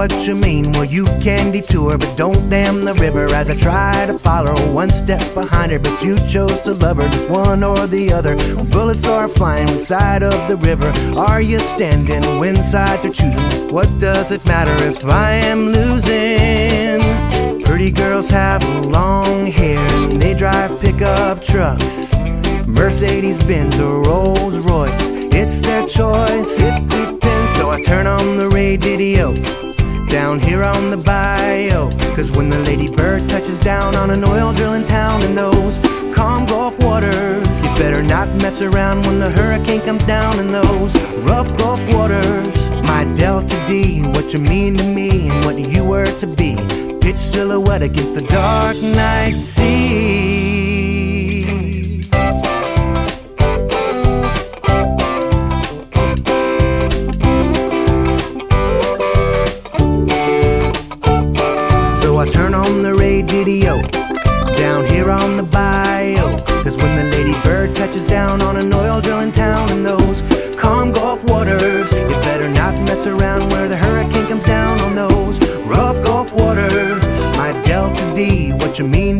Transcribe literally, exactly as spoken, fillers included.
what you mean. Well, you can detour, but don't dam the river. As I try to follow one step behind her, but you chose to love her, just one or the other. Bullets are flying inside of the river. Are you standing? When sides are choosing? What does it matter if I am losing? Pretty girls have long hair and they drive pickup trucks, Mercedes Benz or Rolls Royce. It's their choice, it depends. So I turn on the radio down here on the bayou, 'cause when the Lady Bird touches down on an oil drilling town in those calm Gulf waters, you better not mess around when the hurricane comes down in those rough Gulf waters. My Delta D, what you mean to me and what you were to be, pitch silhouette against the dark night sea. So I turn on the radio down here on the bayou, 'cause when the Lady Bird touches down on an oil drilling town in those calm Gulf waters, you better not mess around where the hurricane comes down on those rough Gulf waters. My Delta D, what you mean